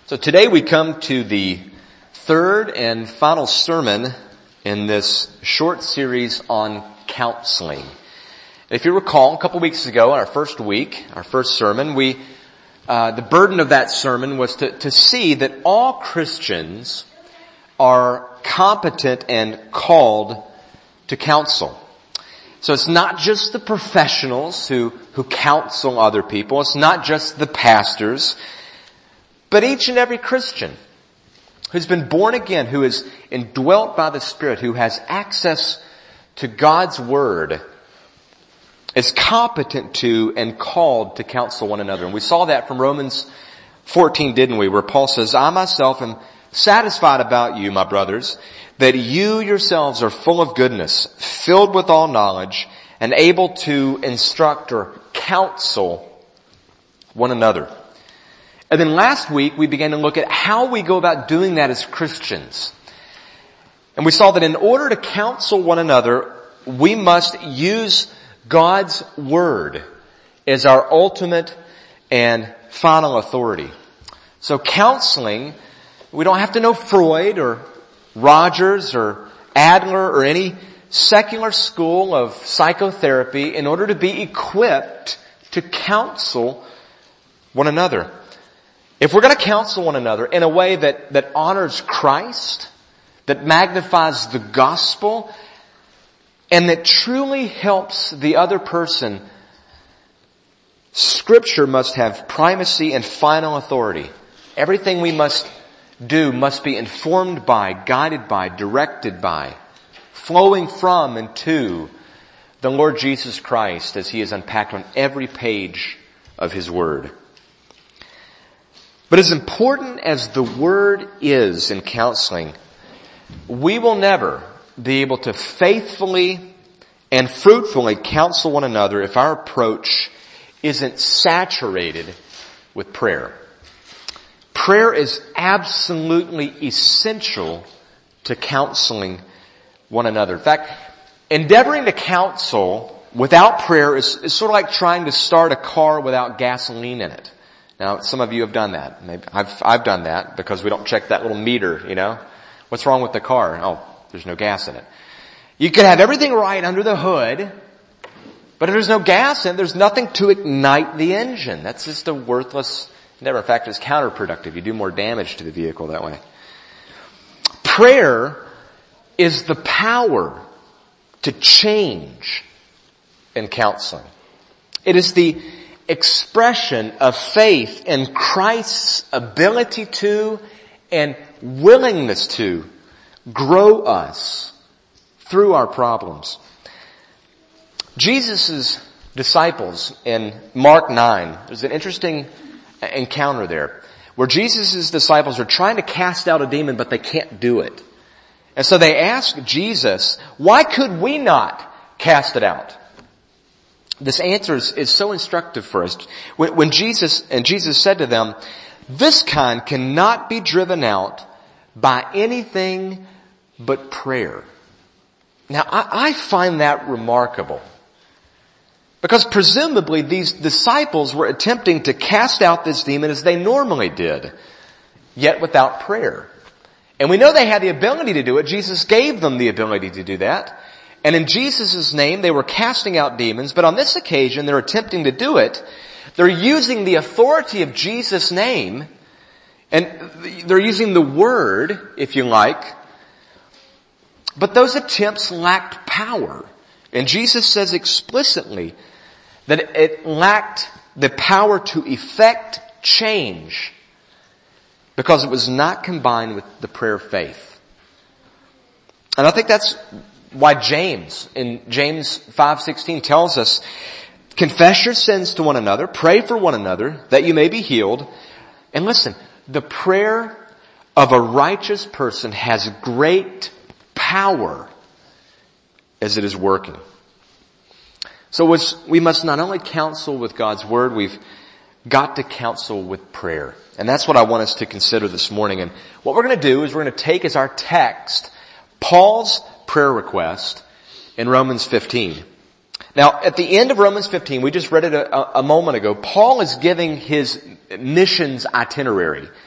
So today we come to the third and final sermon in this short series on counseling. If you recall, a couple weeks ago, our first sermon, the burden of that sermon was to see that all Christians are competent and called to counsel. So it's not just the professionals who counsel other people. It's not just the pastors. But each and every Christian who's been born again, who is indwelt by the Spirit, who has access to God's Word, is competent to and called to counsel one another. And we saw that from Romans 14, didn't we? Where Paul says, I myself am satisfied about you, my brothers, that you yourselves are full of goodness, filled with all knowledge, and able to instruct or counsel one another. And then last week we began to look at how we go about doing that as Christians. And we saw that in order to counsel one another, we must use God's Word as our ultimate and final authority. So counseling, we don't have to know Freud or Rogers or Adler or any secular school of psychotherapy in order to be equipped to counsel one another. If we're going to counsel one another in a way that honors Christ, that magnifies the gospel, and that truly helps the other person, Scripture must have primacy and final authority. Everything we must do must be informed by, guided by, directed by, flowing from and to the Lord Jesus Christ as He is unpacked on every page of His Word. But as important as the Word is in counseling, we will never be able to faithfully and fruitfully counsel one another if our approach isn't saturated with prayer. Prayer is absolutely essential to counseling one another. In fact, endeavoring to counsel without prayer is sort of like trying to start a car without gasoline in it. Now, some of you have done that. Maybe I've done that because we don't check that little meter, you know. What's wrong with the car? Oh, there's no gas in it. You can have everything right under the hood, but if there's no gas in it, there's nothing to ignite the engine. That's just a worthless endeavor. In fact, it's counterproductive. You do more damage to the vehicle that way. Prayer is the power to change in counseling. It is the expression of faith in Christ's ability to and willingness to grow us through our problems. Jesus' disciples in Mark 9, there's an interesting encounter there where Jesus' disciples are trying to cast out a demon, but they can't do it. And so they ask Jesus, why could we not cast it out? This answer is so instructive for us. When Jesus said to them, this kind cannot be driven out by anything but prayer. Now, I find that remarkable. Because presumably these disciples were attempting to cast out this demon as they normally did, yet without prayer. And we know they had the ability to do it. Jesus gave them the ability to do that. And in Jesus' name, they were casting out demons. But on this occasion, they're attempting to do it. They're using the authority of Jesus' name. And they're using the Word, if you like. But those attempts lacked power. And Jesus says explicitly that it lacked the power to effect change because it was not combined with the prayer of faith. And I think that's why James, in James 5:16 tells us, confess your sins to one another, pray for one another, that you may be healed. And listen, the prayer of a righteous person has great power as it is working. So we must not only counsel with God's Word, we've got to counsel with prayer. And that's what I want us to consider this morning. And what we're going to do is we're going to take as our text Paul's prayer request in Romans 15. Now, at the end of Romans 15, we just read it a moment ago, Paul is giving his missions itinerary.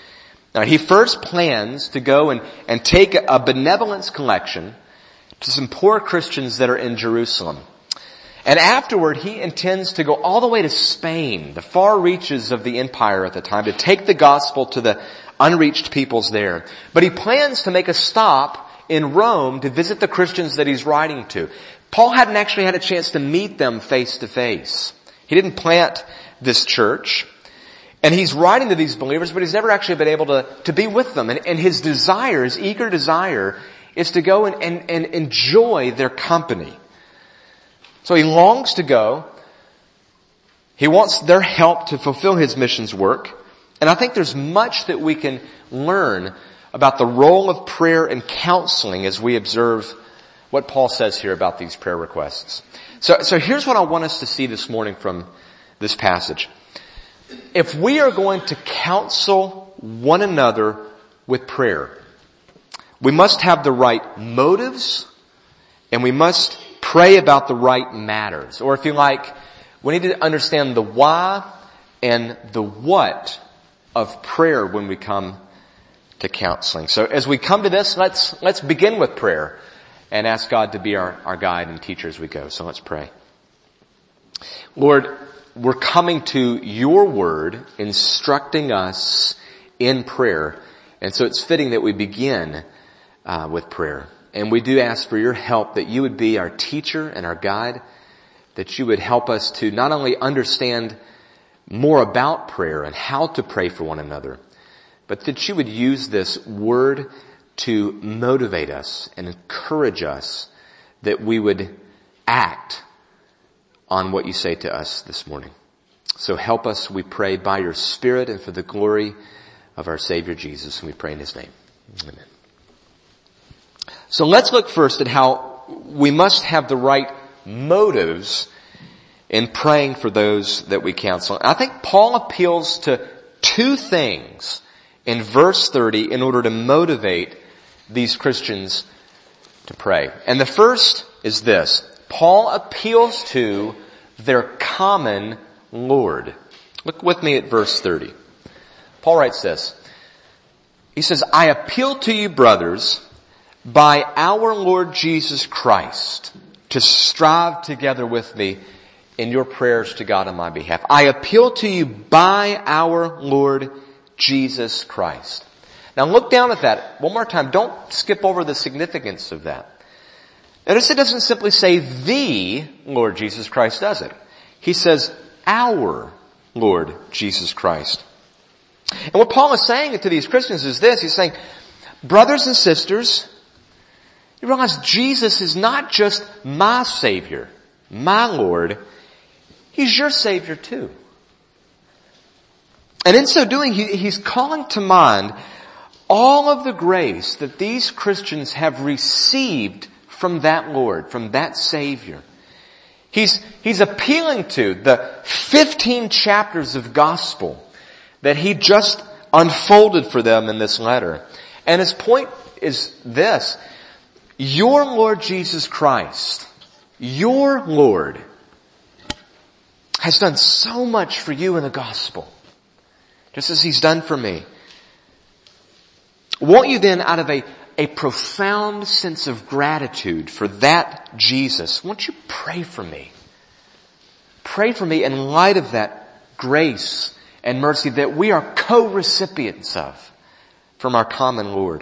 Now, he first plans to go and take a benevolence collection to some poor Christians that are in Jerusalem. And afterward, he intends to go all the way to Spain, the far reaches of the empire at the time, to take the gospel to the unreached peoples there. But he plans to make a stop in Rome to visit the Christians that he's writing to. Paul hadn't actually had a chance to meet them face to face. He didn't plant this church. And he's writing to these believers, but he's never actually been able to be with them. And his desire, his eager desire, is to go and enjoy their company. So he longs to go. He wants their help to fulfill his mission's work. And I think there's much that we can learn about the role of prayer and counseling as we observe what Paul says here about these prayer requests. So here's what I want us to see this morning from this passage. If we are going to counsel one another with prayer, we must have the right motives and we must pray about the right matters. Or if you like, we need to understand the why and the what of prayer when we come to counseling. So as we come to this, let's begin with prayer and ask God to be our guide and teacher as we go. So let's pray. Lord, we're coming to your word instructing us in prayer. And so it's fitting that we begin with prayer. And we do ask for your help, that you would be our teacher and our guide, that you would help us to not only understand more about prayer and how to pray for one another, but that you would use this word to motivate us and encourage us, that we would act on what you say to us this morning. So help us, we pray, by your Spirit and for the glory of our Savior Jesus. And we pray in his name. Amen. So let's look first at how we must have the right motives in praying for those that we counsel. I think Paul appeals to two things in verse 30 in order to motivate these Christians to pray. And the first is this. Paul appeals to their common Lord. Look with me at verse 30. Paul writes this. He says, I appeal to you, brothers, by our Lord Jesus Christ, to strive together with me in your prayers to God on my behalf. I appeal to you by our Lord Jesus Christ. Now look down at that one more time. Don't skip over the significance of that. Notice it doesn't simply say the Lord Jesus Christ, does it? He says our Lord Jesus Christ. And what Paul is saying to these Christians is this. He's saying, brothers and sisters, you realize Jesus is not just my Savior, my Lord. He's your Savior too. And in so doing, he's calling to mind all of the grace that these Christians have received from that Lord, from that Savior. He's appealing to the 15 chapters of gospel that he just unfolded for them in this letter. And his point is this. Your Lord Jesus Christ, your Lord, has done so much for you in the gospel, just as he's done for me. Won't you then, out of a profound sense of gratitude for that Jesus, won't you pray for me? Pray for me in light of that grace and mercy that we are co-recipients of from our common Lord.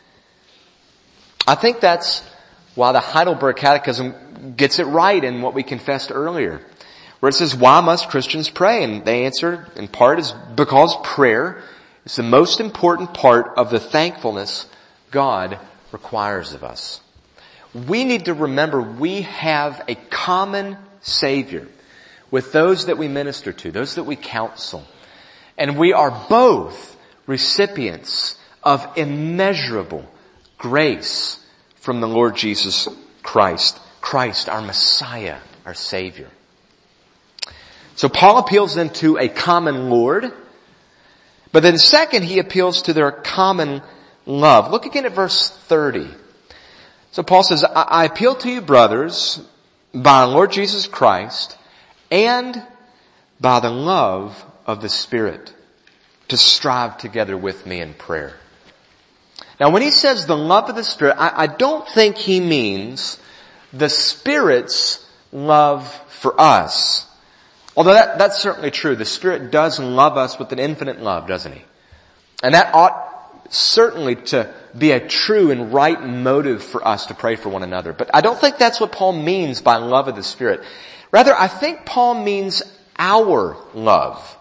I think that's why the Heidelberg Catechism gets it right in what we confessed earlier, where it says, why must Christians pray? And the answer in part is because prayer is the most important part of the thankfulness God requires of us. We need to remember we have a common Savior with those that we minister to, those that we counsel. And we are both recipients of immeasurable grace from the Lord Jesus Christ. Christ, our Messiah, our Savior. So Paul appeals then to a common Lord. But then second, he appeals to their common love. Look again at verse 30. So Paul says, I appeal to you, brothers, by our Lord Jesus Christ and by the love of the Spirit, to strive together with me in prayer. Now when he says the love of the Spirit, I don't think he means the Spirit's love for us. Although that's certainly true. The Spirit does love us with an infinite love, doesn't he? And that ought certainly to be a true and right motive for us to pray for one another. But I don't think that's what Paul means by love of the Spirit. Rather, I think Paul means our love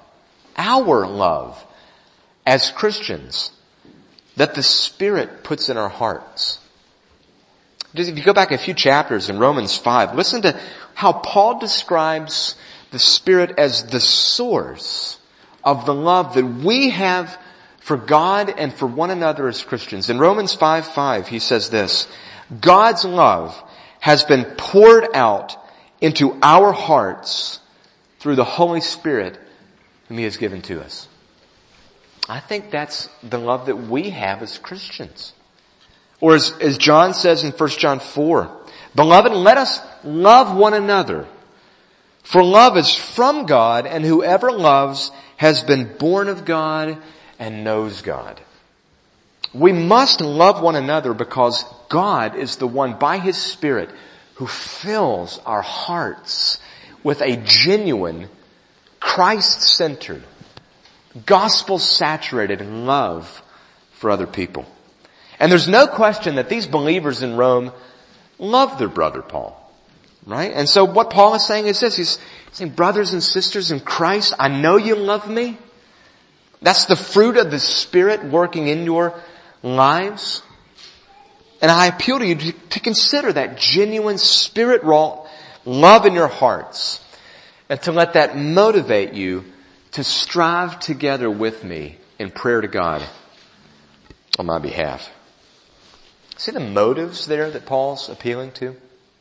as Christians that the Spirit puts in our hearts. If you go back a few chapters in Romans 5, listen to how Paul describes the Spirit as the source of the love that we have for God and for one another as Christians. In Romans 5:5, he says this, God's love has been poured out into our hearts through the Holy Spirit whom he has given to us. I think that's the love that we have as Christians. Or as John says in 1 John 4, Beloved, let us love one another. For love is from God, and whoever loves has been born of God and knows God. We must love one another because God is the one by His Spirit who fills our hearts with a genuine, Christ-centered, gospel-saturated love for other people. And there's no question that these believers in Rome love their brother Paul. Right? And so what Paul is saying is this. He's saying, brothers and sisters in Christ, I know you love me. That's the fruit of the Spirit working in your lives. And I appeal to you to consider that genuine Spirit-wrought love in your hearts and to let that motivate you to strive together with me in prayer to God on my behalf. See the motives there that Paul's appealing to?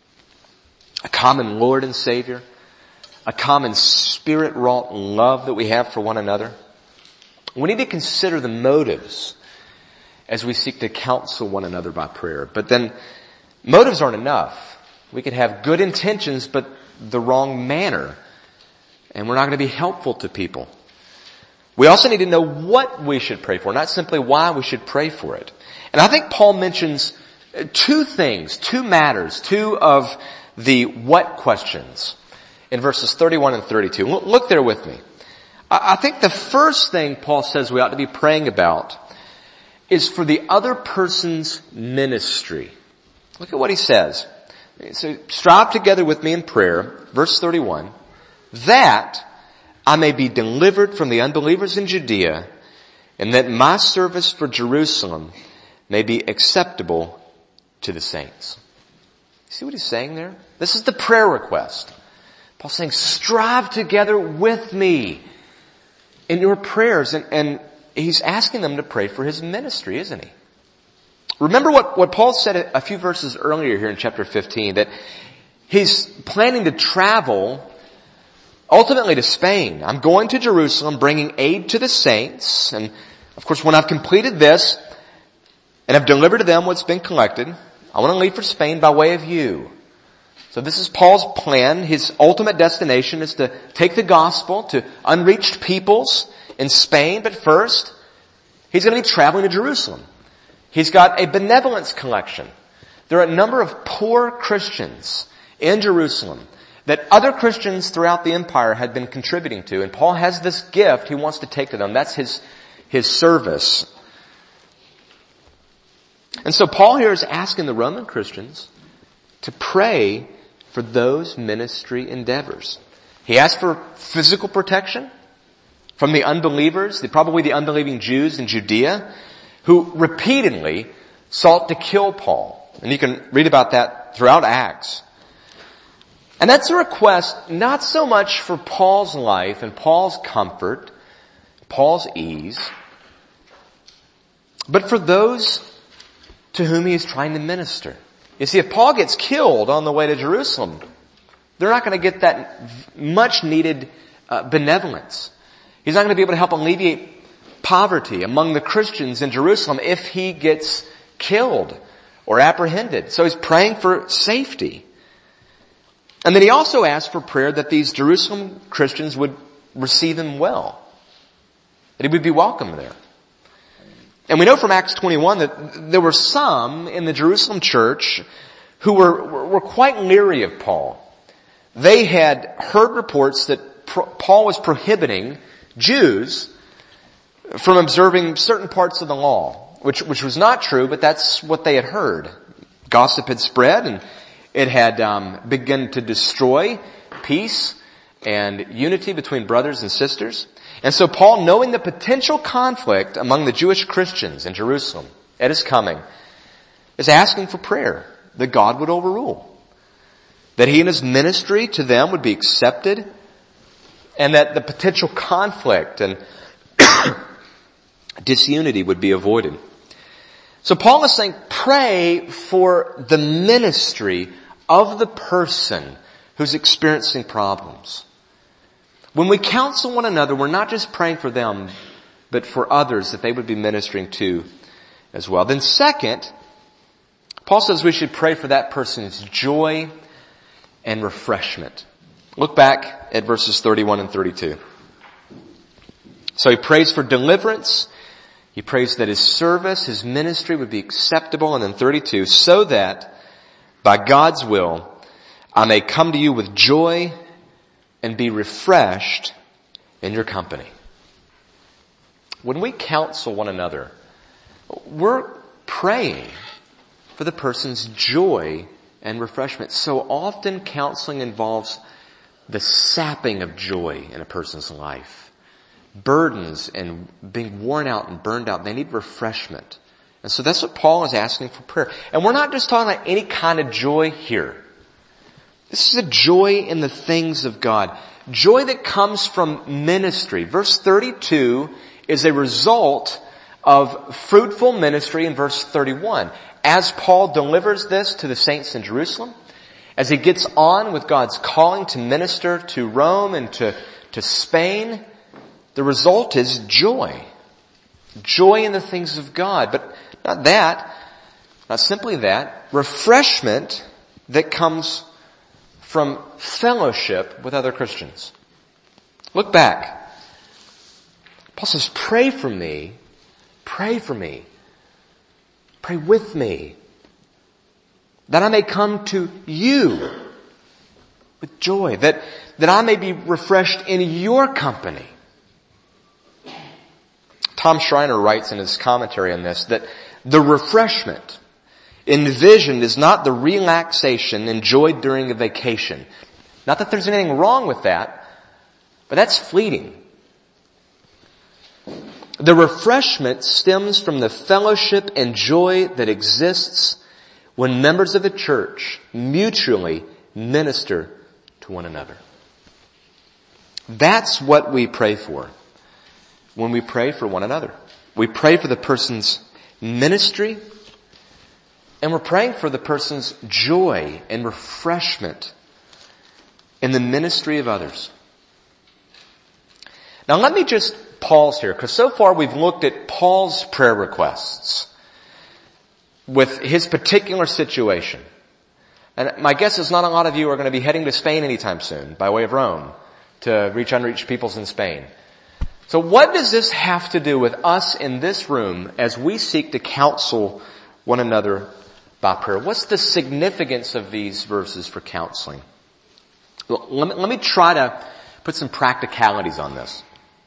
A common Lord and Savior, a common Spirit-wrought love that we have for one another. We need to consider the motives as we seek to counsel one another by prayer. But then motives aren't enough. We could have good intentions but the wrong manner, and we're not going to be helpful to people. We also need to know what we should pray for, not simply why we should pray for it. And I think Paul mentions two things, two matters, two of the what questions in verses 31 and 32. Look there with me. I think the first thing Paul says we ought to be praying about is for the other person's ministry. Look at what he says. So strive together with me in prayer, verse 31, that I may be delivered from the unbelievers in Judea, and that my service for Jerusalem may be acceptable to the saints. See what he's saying there? This is the prayer request. Paul's saying, strive together with me in your prayers. And he's asking them to pray for his ministry, isn't he? Remember what Paul said a few verses earlier here in chapter 15, that he's planning to travel ultimately to Spain. I'm going to Jerusalem, bringing aid to the saints. And of course, when I've completed this and have delivered to them what's been collected, I want to leave for Spain by way of you. So this is Paul's plan. His ultimate destination is to take the gospel to unreached peoples in Spain. But first, he's going to be traveling to Jerusalem. He's got a benevolence collection. There are a number of poor Christians in Jerusalem that other Christians throughout the empire had been contributing to. And Paul has this gift he wants to take to them. That's his service. And so Paul here is asking the Roman Christians to pray for those ministry endeavors. He asked for physical protection from the unbelievers, probably the unbelieving Jews in Judea, who repeatedly sought to kill Paul. And you can read about that throughout Acts. And that's a request not so much for Paul's life and Paul's comfort, Paul's ease, but for those to whom he is trying to minister. You see, if Paul gets killed on the way to Jerusalem, they're not going to get that much needed benevolence. He's not going to be able to help alleviate poverty among the Christians in Jerusalem if he gets killed or apprehended. So he's praying for safety. And then he also asked for prayer that these Jerusalem Christians would receive him well. that he would be welcome there. And we know from Acts 21 that there were some in the Jerusalem church who were quite leery of Paul. They had heard reports that Paul was prohibiting Jews from observing certain parts of the law, which was not true, but that's what they had heard. Gossip had spread, and it had begun to destroy peace and unity between brothers and sisters. And so Paul, knowing the potential conflict among the Jewish Christians in Jerusalem at his coming, is asking for prayer that God would overrule, that he and his ministry to them would be accepted, and that the potential conflict and disunity would be avoided. So Paul is saying, pray for the ministry of the person who's experiencing problems. When we counsel one another, we're not just praying for them, but for others that they would be ministering to as well. Then second, Paul says we should pray for that person's joy and refreshment. Look back at verses 31 and 32. So he prays for deliverance. He prays that his service, his ministry would be acceptable. And then 32, so that by God's will, I may come to you with joy and be refreshed in your company. When we counsel one another, we're praying for the person's joy and refreshment. So often counseling involves the sapping of joy in a person's life. Burdens and being worn out and burned out. They need refreshment. And so that's what Paul is asking for prayer. And we're not just talking about any kind of joy here. This is a joy in the things of God. Joy that comes from ministry. Verse 32 is a result of fruitful ministry in verse 31. As Paul delivers this to the saints in Jerusalem, as he gets on with God's calling to minister to Rome and to Spain, the result is joy. Joy in the things of God. But not that, not simply that, refreshment that comes from fellowship with other Christians. Look back. Paul says, pray for me, pray with me, that I may come to you with joy, that I may be refreshed in your company. Tom Schreiner writes in his commentary on this that the refreshment envisioned is not the relaxation enjoyed during a vacation. Not that there's anything wrong with that, but that's fleeting. The refreshment stems from the fellowship and joy that exists when members of the church mutually minister to one another. That's what we pray for when we pray for one another. We pray for the person's ministry, and we're praying for the person's joy and refreshment in the ministry of others. Now let me just pause here, because so far we've looked at Paul's prayer requests with his particular situation. And my guess is not a lot of you are going to be heading to Spain anytime soon by way of Rome to reach unreached peoples in Spain. So what does this have to do with us in this room as we seek to counsel one another by prayer? What's the significance of these verses for counseling? Well, let me try to put some practicalities on this.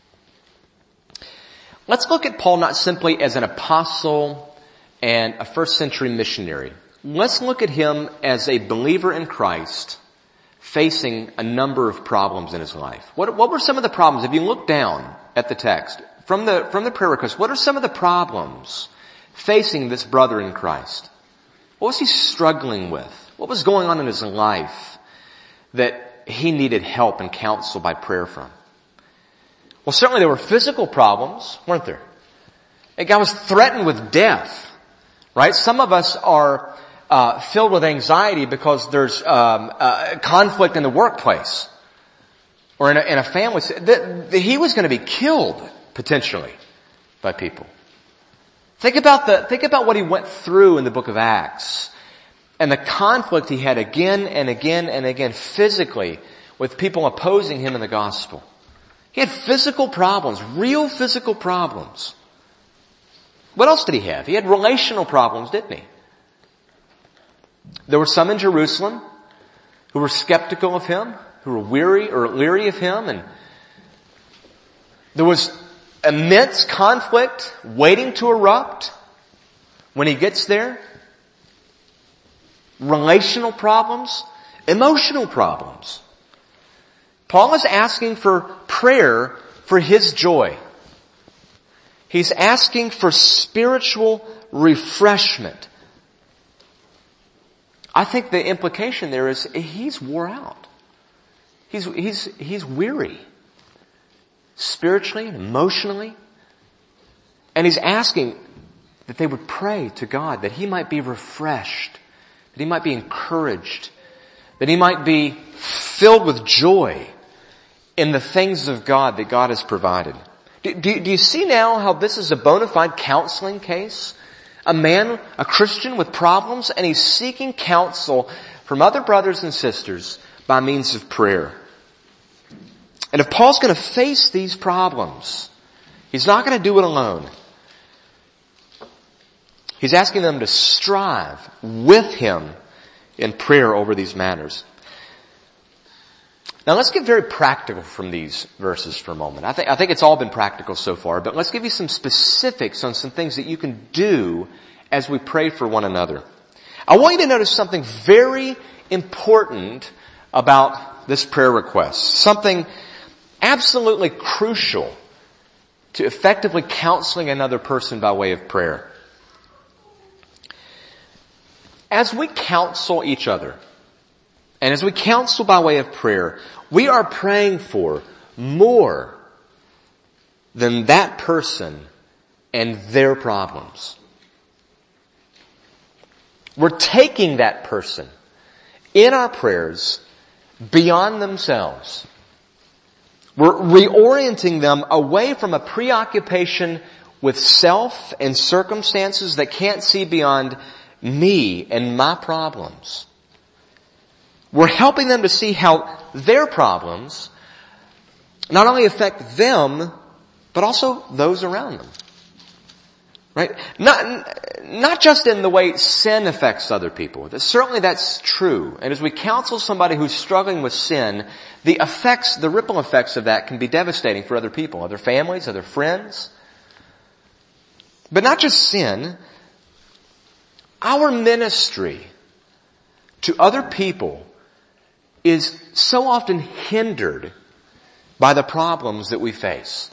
Let's look at Paul not simply as an apostle and a first century missionary. Let's look at him as a believer in Christ facing a number of problems in his life. What were some of the problems? If you look down at the text from the prayer request, what are some of the problems facing this brother in Christ? What was he struggling with? What was going on in his life that he needed help and counsel by prayer from? Well, certainly there were physical problems, weren't there? A guy was threatened with death, right? Some of us are filled with anxiety because there's conflict in the workplace or in a family. He was going to be killed potentially by people. Think about what he went through in the book of Acts and the conflict he had again and again and again physically with people opposing him in the gospel. He had physical problems, real physical problems. What else did he have? He had relational problems, didn't he? There were some in Jerusalem who were skeptical of him, who were weary or leery of him, and there was immense conflict waiting to erupt when he gets there. Relational problems, emotional problems. Paul is asking for prayer for his joy. He's asking for spiritual refreshment. I think the implication there is he's wore out. He's weary. Spiritually and emotionally. And he's asking that they would pray to God that he might be refreshed, that he might be encouraged, that he might be filled with joy in the things of God that God has provided. Do you see now how this is a bona fide counseling case? A man, a Christian with problems, and he's seeking counsel from other brothers and sisters by means of prayer. And if Paul's going to face these problems, he's not going to do it alone. He's asking them to strive with him in prayer over these matters. Now let's get very practical from these verses for a moment. I think it's all been practical so far, but let's give you some specifics on some things that you can do as we pray for one another. I want you to notice something very important about this prayer request. Something absolutely crucial to effectively counseling another person by way of prayer. As we counsel each other, and as we counsel by way of prayer, we are praying for more than that person and their problems. We're taking that person in our prayers beyond themselves. We're reorienting them away from a preoccupation with self and circumstances that can't see beyond me and my problems. We're helping them to see how their problems not only affect them, but also those around them. Right? Not just in the way sin affects other people. Certainly that's true. And as we counsel somebody who's struggling with sin, the ripple effects of that can be devastating for other people, other families, other friends. But not just sin. Our ministry to other people is so often hindered by the problems that we face.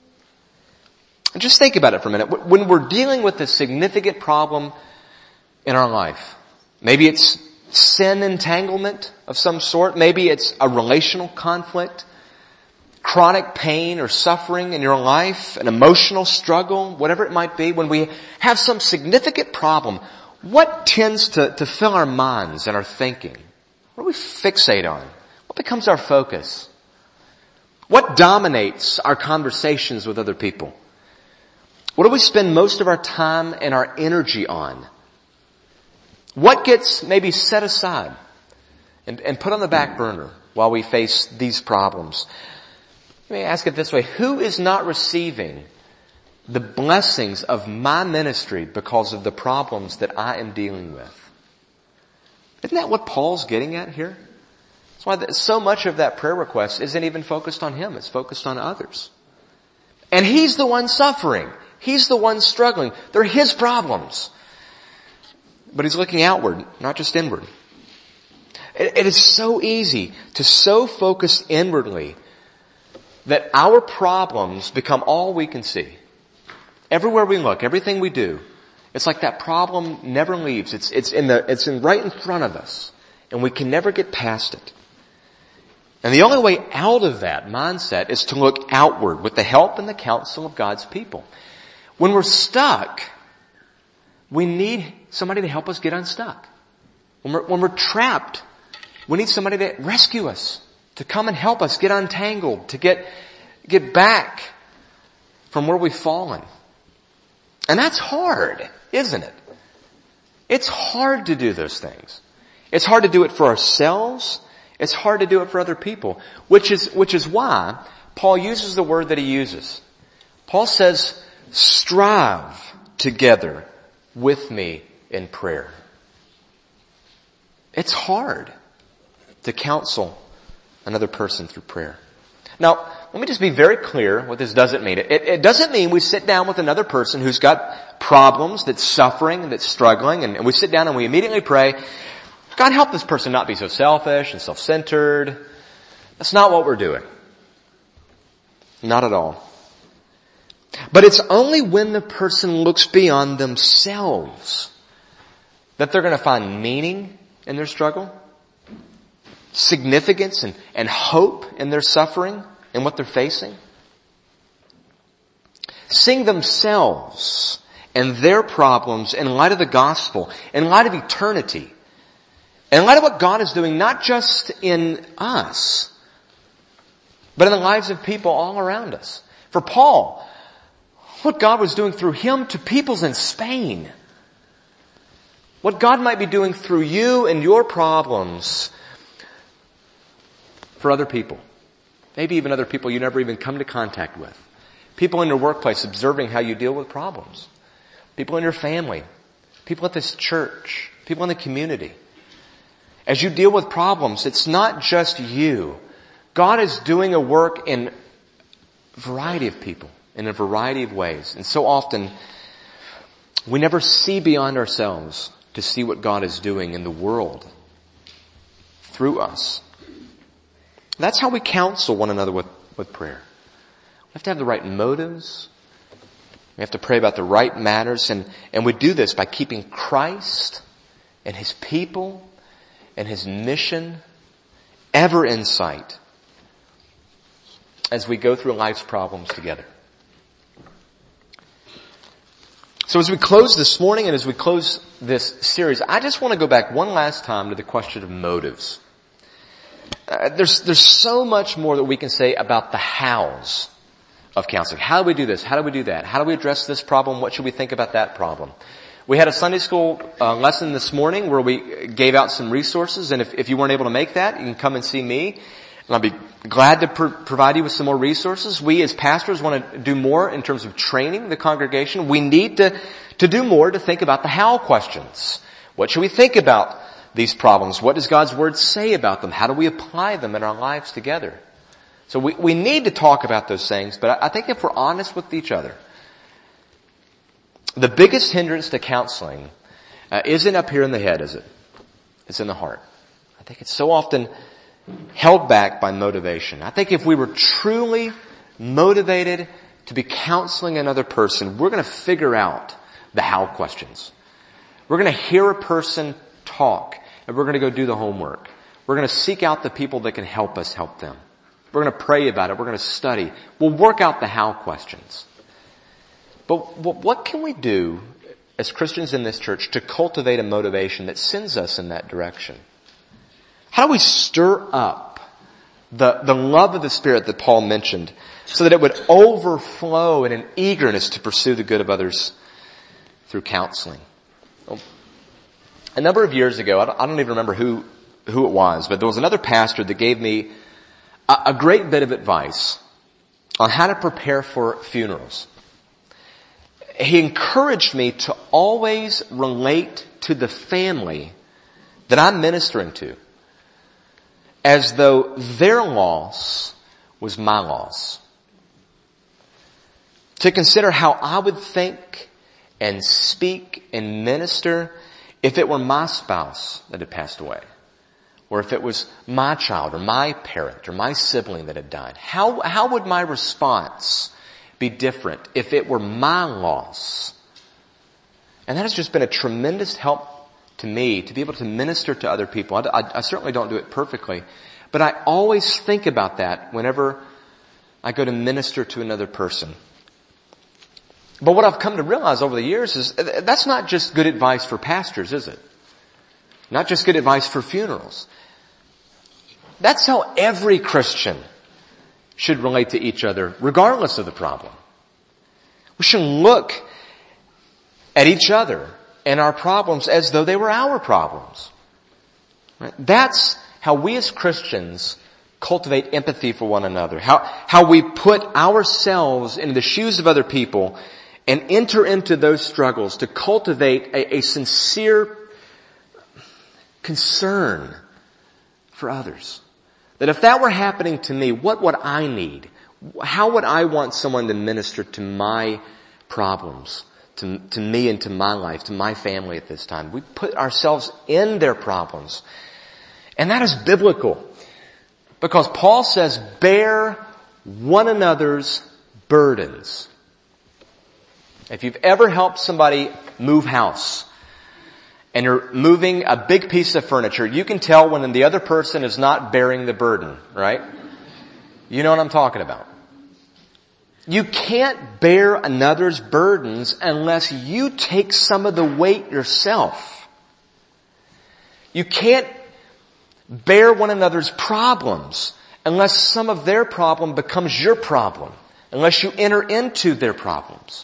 And just think about it for a minute. When we're dealing with a significant problem in our life, maybe it's sin entanglement of some sort, maybe it's a relational conflict, chronic pain or suffering in your life, an emotional struggle, whatever it might be, when we have some significant problem, what tends to fill our minds and our thinking? What do we fixate on? What becomes our focus? What dominates our conversations with other people? What do we spend most of our time and our energy on? What gets maybe set aside and put on the back burner while we face these problems? Let me ask it this way. Who is not receiving the blessings of my ministry because of the problems that I am dealing with? Isn't that what Paul's getting at here? That's why so much of that prayer request isn't even focused on him. It's focused on others. And he's the one suffering. He's the one struggling. They're his problems. But he's looking outward, not just inward. It is so easy to so focus inwardly that our problems become all we can see. Everywhere we look, everything we do, it's like that problem never leaves. It's right in front of us, and we can never get past it. And the only way out of that mindset is to look outward with the help and the counsel of God's people. When we're stuck, we need somebody to help us get unstuck. When we're trapped, we need somebody to rescue us, to come and help us get untangled, to get back from where we've fallen. And that's hard, isn't it? It's hard to do those things. It's hard to do it for ourselves. It's hard to do it for other people, which is why Paul uses the word that he uses. Paul says, strive together with me in prayer. It's hard to counsel another person through prayer. Now, let me just be very clear what this doesn't mean. It doesn't mean we sit down with another person who's got problems, that's suffering, that's struggling, and we sit down and we immediately pray, God, help this person not be so selfish and self-centered. That's not what we're doing. Not at all. But it's only when the person looks beyond themselves that they're going to find meaning in their struggle, significance and hope in their suffering and what they're facing. Seeing themselves and their problems in light of the gospel, in light of eternity, in light of what God is doing not just in us, but in the lives of people all around us. For Paul, what God was doing through him to peoples in Spain, what God might be doing through you and your problems for other people. Maybe even other people you never even come to contact with. People in your workplace observing how you deal with problems. People in your family. People at this church. People in the community. As you deal with problems, it's not just you. God is doing a work in a variety of people, in a variety of ways. And so often, we never see beyond ourselves to see what God is doing in the world through us. That's how we counsel one another with prayer. We have to have the right motives. We have to pray about the right matters. And we do this by keeping Christ and His people and His mission ever in sight as we go through life's problems together. So as we close this morning and as we close this series, I just want to go back one last time to the question of motives. There's so much more that we can say about the hows of counseling. How do we do this? How do we do that? How do we address this problem? What should we think about that problem? We had a Sunday school lesson this morning where we gave out some resources, and if you weren't able to make that, you can come and see me, and I'll be glad to provide you with some more resources. We as pastors want to do more in terms of training the congregation. We need to do more to think about the how questions. What should we think about these problems? What does God's Word say about them? How do we apply them in our lives together? So we need to talk about those things, but I think if we're honest with each other, the biggest hindrance to counseling isn't up here in the head, is it? It's in the heart. I think it's so often held back by motivation. I think if we were truly motivated to be counseling another person, we're going to figure out the how questions. We're going to hear a person talk, and we're going to go do the homework. We're going to seek out the people that can help us help them. We're going to pray about it. We're going to study. We'll work out the how questions. But what can we do as Christians in this church to cultivate a motivation that sends us in that direction? How do we stir up the love of the Spirit that Paul mentioned so that it would overflow in an eagerness to pursue the good of others through counseling? Well, a number of years ago, I don't even remember who it was, but there was another pastor that gave me a great bit of advice on how to prepare for funerals. He encouraged me to always relate to the family that I'm ministering to as though their loss was my loss. To consider how I would think and speak and minister if it were my spouse that had passed away, or if it was my child or my parent or my sibling that had died. How would my response be different if it were my loss? And that has just been a tremendous help to me to be able to minister to other people. I certainly don't do it perfectly, but I always think about that whenever I go to minister to another person. But what I've come to realize over the years is that's not just good advice for pastors, is it? Not just good advice for funerals. That's how every Christian should relate to each other, regardless of the problem. We should look at each other and our problems as though they were our problems. Right? That's how we as Christians cultivate empathy for one another. How we put ourselves into the shoes of other people and enter into those struggles to cultivate a sincere concern for others. That if that were happening to me, what would I need? How would I want someone to minister to my problems, to me and to my life, to my family at this time? We put ourselves in their problems. And that is biblical. Because Paul says, bear one another's burdens. If you've ever helped somebody move house, and you're moving a big piece of furniture, you can tell when the other person is not bearing the burden, right? You know what I'm talking about. You can't bear another's burdens unless you take some of the weight yourself. You can't bear one another's problems unless some of their problem becomes your problem, unless you enter into their problems.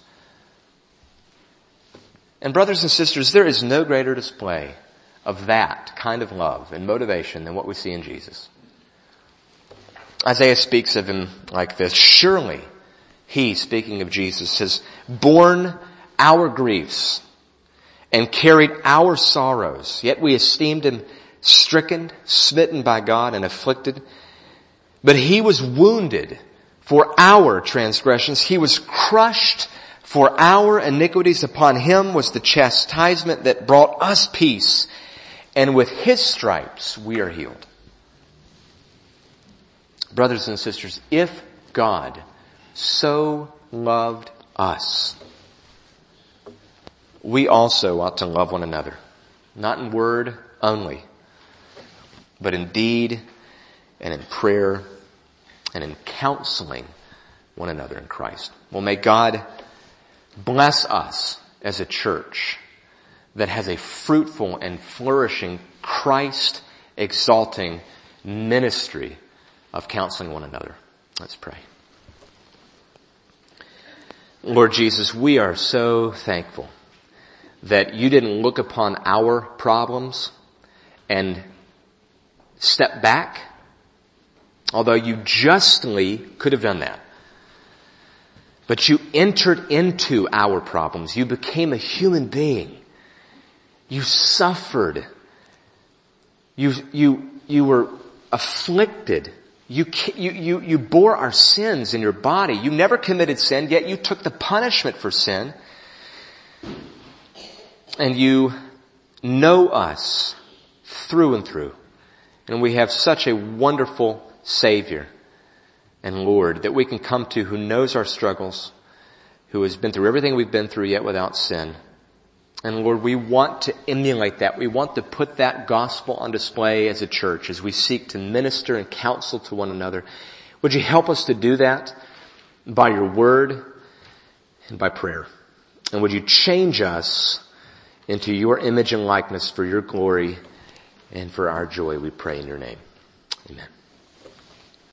And brothers and sisters, there is no greater display of that kind of love and motivation than what we see in Jesus. Isaiah speaks of him like this: surely he, speaking of Jesus, has borne our griefs and carried our sorrows, yet we esteemed him stricken, smitten by God, and afflicted. But he was wounded for our transgressions. He was crushed for our iniquities. Upon him was the chastisement that brought us peace, and with his stripes we are healed. Brothers and sisters, if God so loved us, we also ought to love one another, not in word only, but in deed and in prayer and in counseling one another in Christ. Well, may God bless us as a church that has a fruitful and flourishing, Christ-exalting ministry of counseling one another. Let's pray. Lord Jesus, we are so thankful that you didn't look upon our problems and step back, although you justly could have done that. But you entered into our problems. You became a human being. You suffered. You were afflicted. You bore our sins in your body. You never committed sin, yet you took the punishment for sin. And you know us through and through. And we have such a wonderful Savior and Lord that we can come to, who knows our struggles, who has been through everything we've been through yet without sin. And Lord, we want to emulate that. We want to put that gospel on display as a church as we seek to minister and counsel to one another. Would you help us to do that by your word and by prayer? And would you change us into your image and likeness for your glory and for our joy, we pray in your name. Amen.